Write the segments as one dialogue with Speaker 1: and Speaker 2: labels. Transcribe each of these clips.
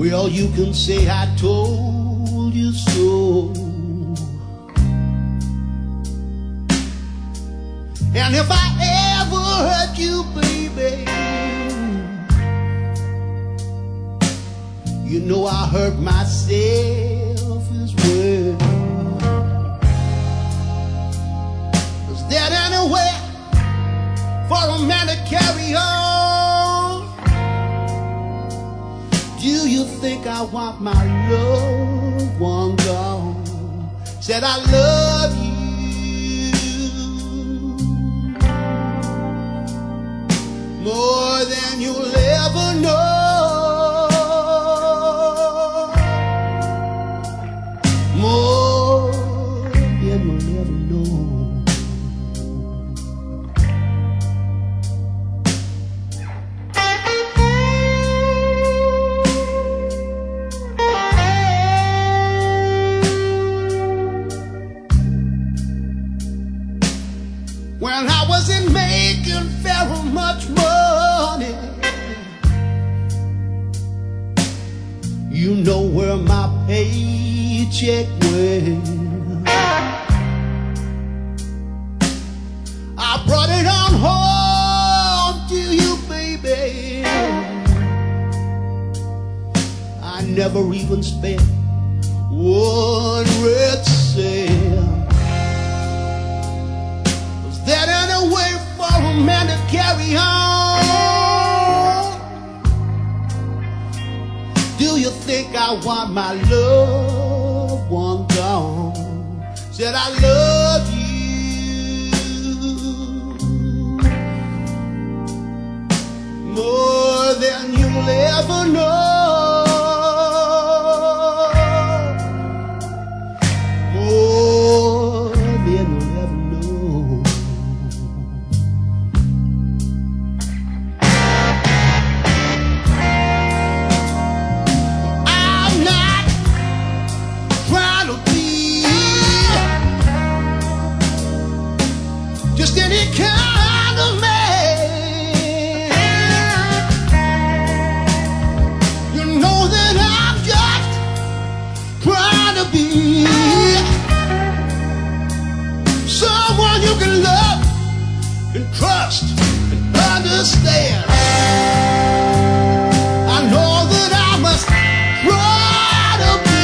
Speaker 1: Well, you can say I told you so. And if I ever hurt you, baby, you know I hurt myself as well. Is there anywhere for a man to carry on? Do you think I want my loved one gone? Said I love you more than you'll ever know. More than you'll ever know. When I wasn't making very much money, you know where my paycheck went. I brought it on home to you, baby. I never even spent one red cent. Was there any way for a man to carry on? Do you think I want my loved one gone? Said I love you more than you'll ever know. More than you'll ever know. I'm not trying to be just any kind of man. You know that I'm just trying to be someone you can love and trust and understand. I know that I must try to be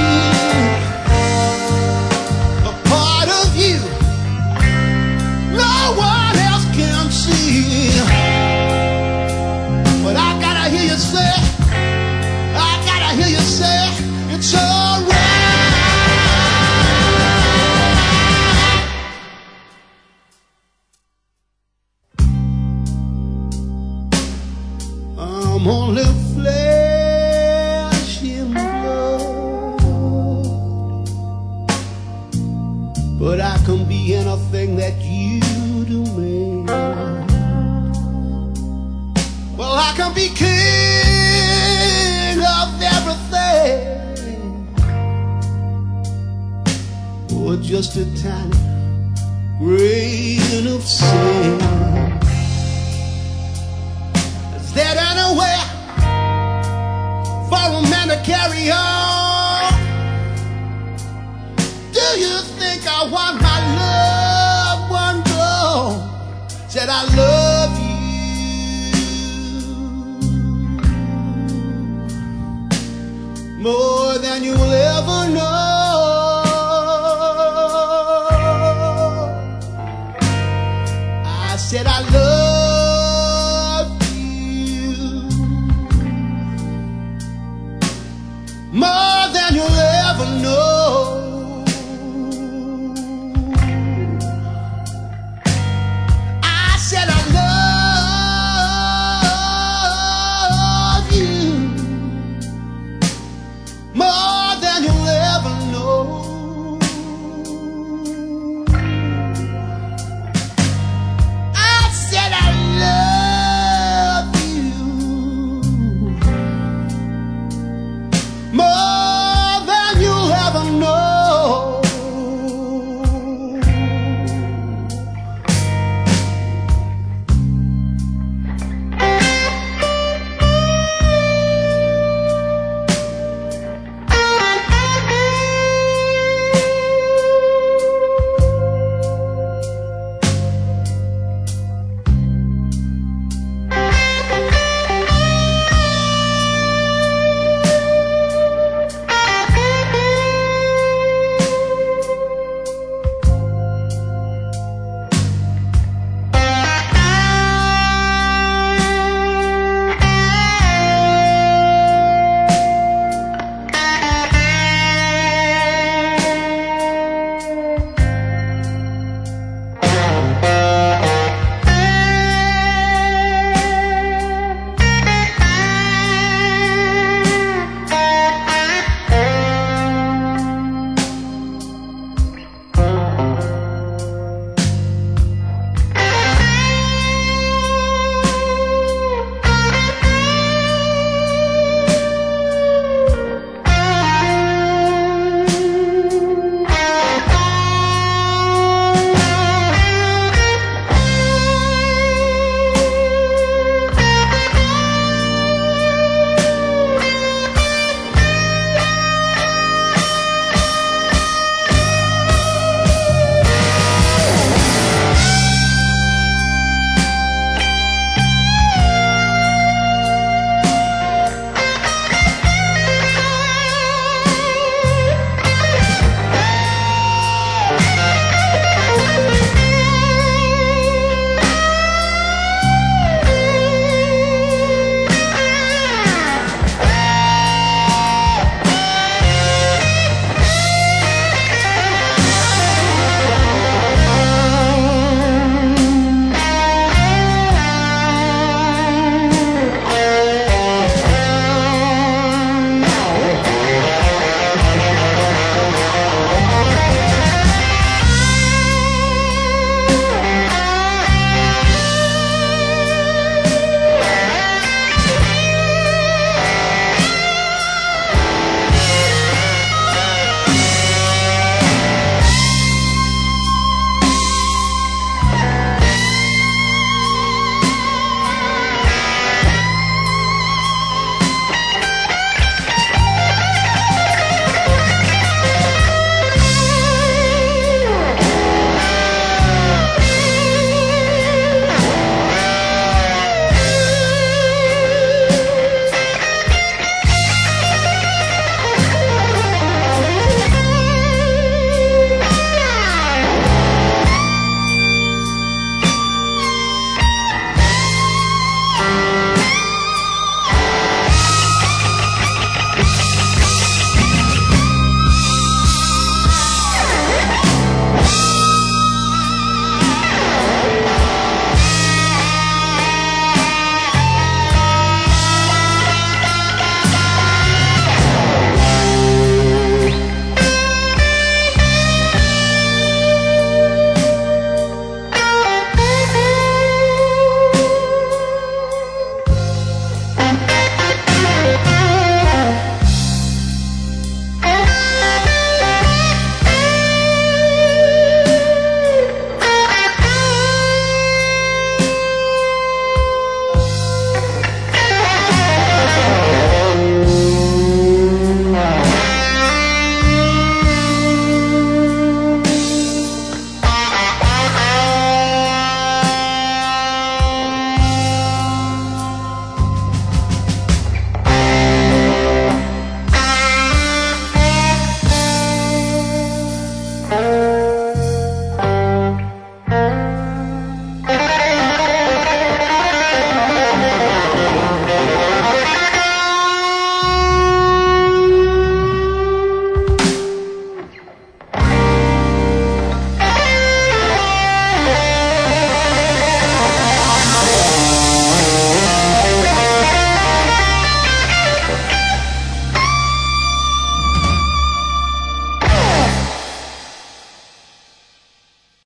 Speaker 1: a part of you no one else can see. But I gotta hear you say, I gotta hear you say, it's alright. I'm only flesh and blood, but I can be anything that you do, man. Well, I can be king of everything, or just a tiny grain of sand. Is there anywhere for a man to carry on? Do you think I want my loved one gone? Said I love you more than you'll ever know. I said I love you.